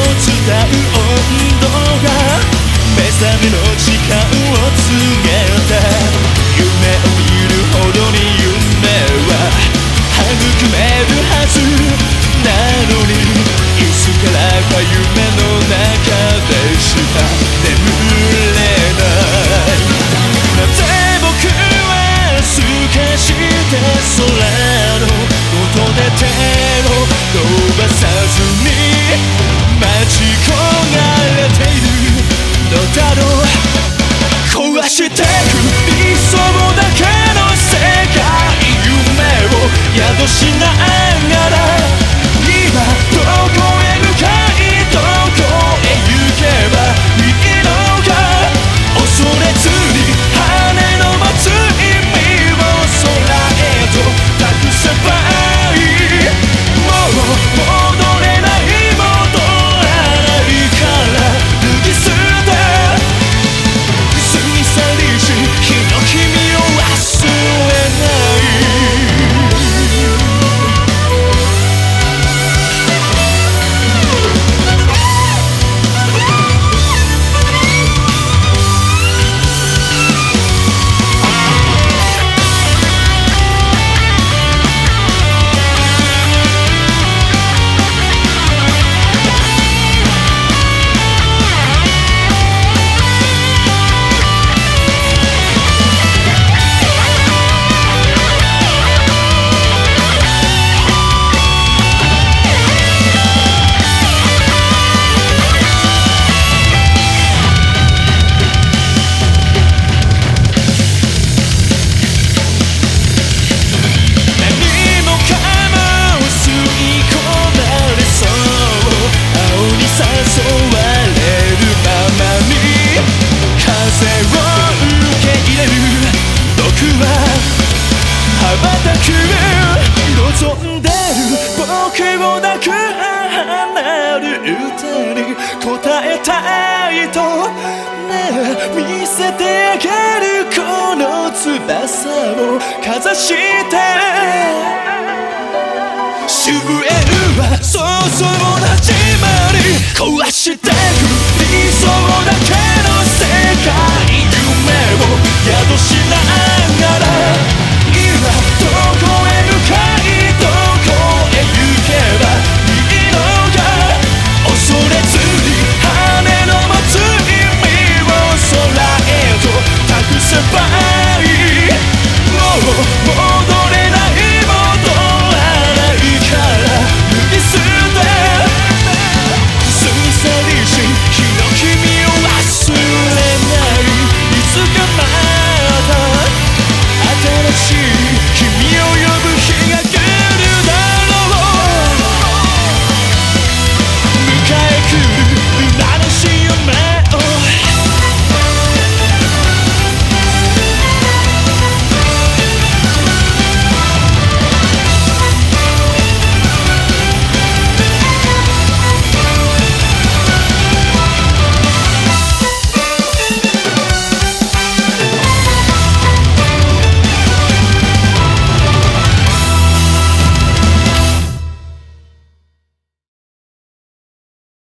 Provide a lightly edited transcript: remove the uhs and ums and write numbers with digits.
伝う温度が目覚めの時間を告げた。夢を見るほどに夢は育めるはずなのに、いつからか夢の中でしか眠れない。なぜ僕は透かして空の音で手を伸ばさずに待ち焦がれているのだろう。壊してく理想だけの世界、夢を宿しながら今どこへ向かいどこへ行けばいいのか。恐れずに羽の持つ意味を空へと託せばいい。もう戻れない戻らないから脱ぎ捨て、過ぎ去りし日の君を忘れない。望んでる僕を抱く離る歌に答えたいとねえ、見せてあげるこの翼をかざして。終焉はそうそう同じま